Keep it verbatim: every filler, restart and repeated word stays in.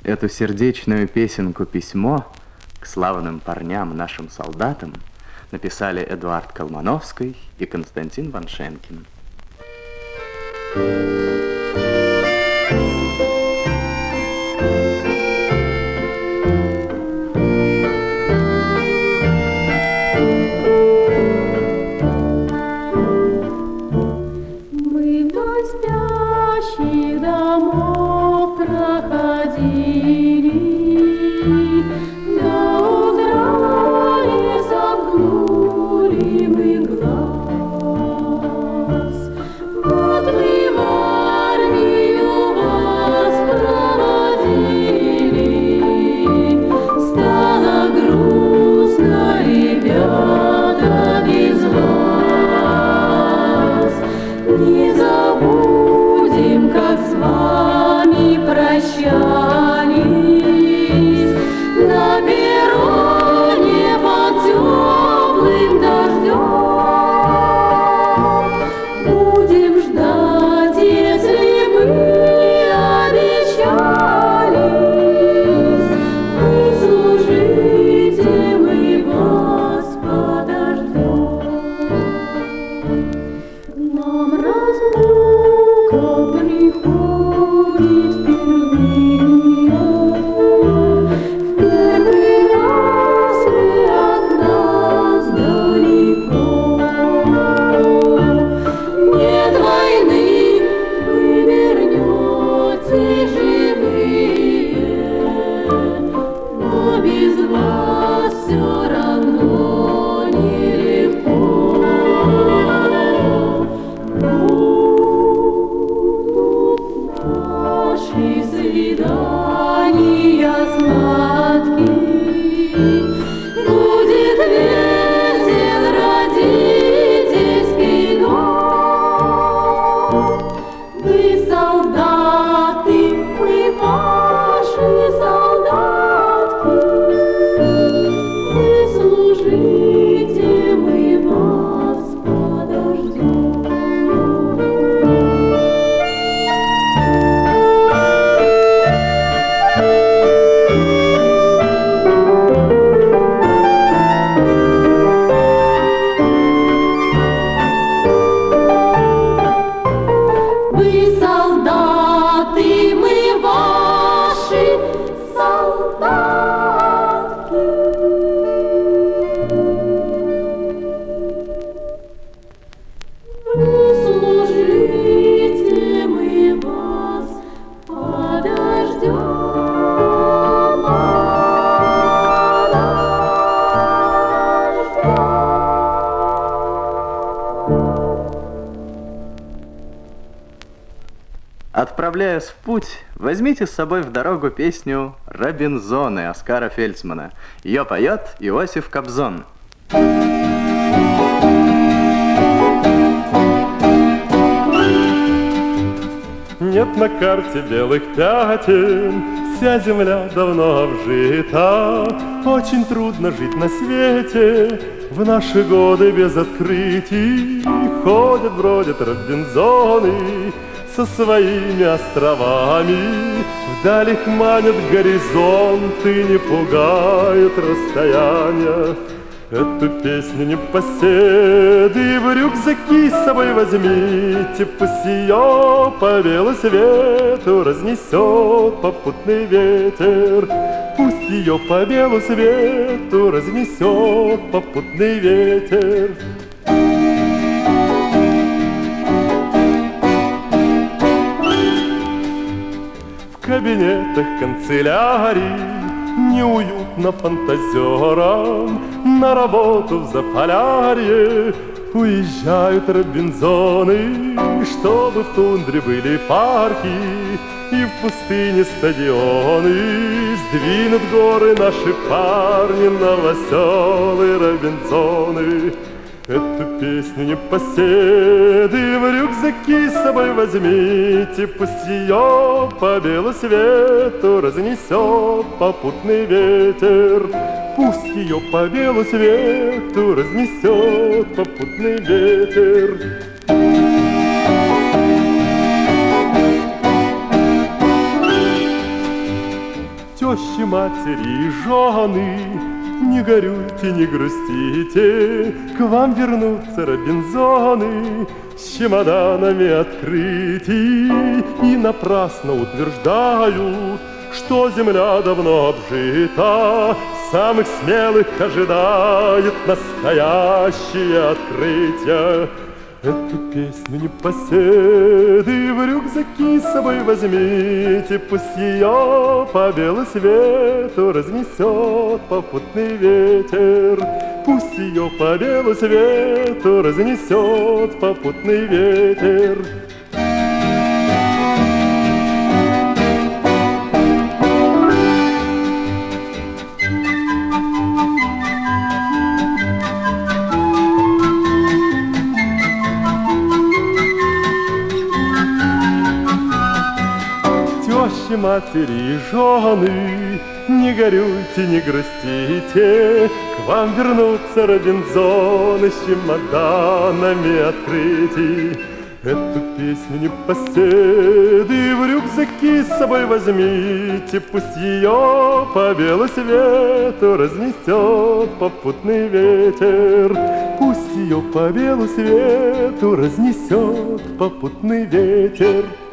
Эту сердечную песенку-письмо к славным парням, нашим солдатам, написали Эдуард Колмановский и Константин Ваншенкин. Отправляясь в путь, возьмите с собой в дорогу песню «Робинзоны» Оскара Фельдсмана. Ее поет Иосиф Кобзон. Нет на карте белых пятен, вся земля давно обжита. Очень трудно жить на свете в наши годы без открытий. Ходят, бродят Робинзоны со своими островами. Вдаль их манят горизонты, не пугают расстояния. Эту песню непоседы в рюкзаки с собой возьмите, пусть ее по велосвету разнесет попутный ветер. Пусть ее по белу свету разнесет попутный ветер. В кабинетах канцелярий неуютно фантазерам, на работу в Заполярье уезжают Робинзоны, чтобы в тундре были парки и в пустыне стадионы. Сдвинут горы наши парни, новоселые Робинзоны. Эту песню непоседы в рюкзаки с собой возьмите, пусть ее по белу свету разнесет попутный ветер. Пусть ее по белу свету разнесет попутный ветер. тещи, матери и жены, не горюйте, не грустите, к вам вернутся Робинзоны с чемоданами открытий и напрасно утверждают, что земля давно обжита, самых смелых ожидает настоящее открытие. Эту песню непоседы в рюкзаки с собой возьмите, пусть ее по белу свету разнесет попутный ветер. Пусть ее по белу свету разнесет попутный ветер. Тещи, матери и жены, не горюйте, не грустите, к вам вернутся Робинзоны с чемоданами открытий. Эту песню непоседы в рюкзаки с собой возьмите, пусть ее по белу свету разнесет попутный ветер. Пусть ее по белу свету разнесет попутный ветер.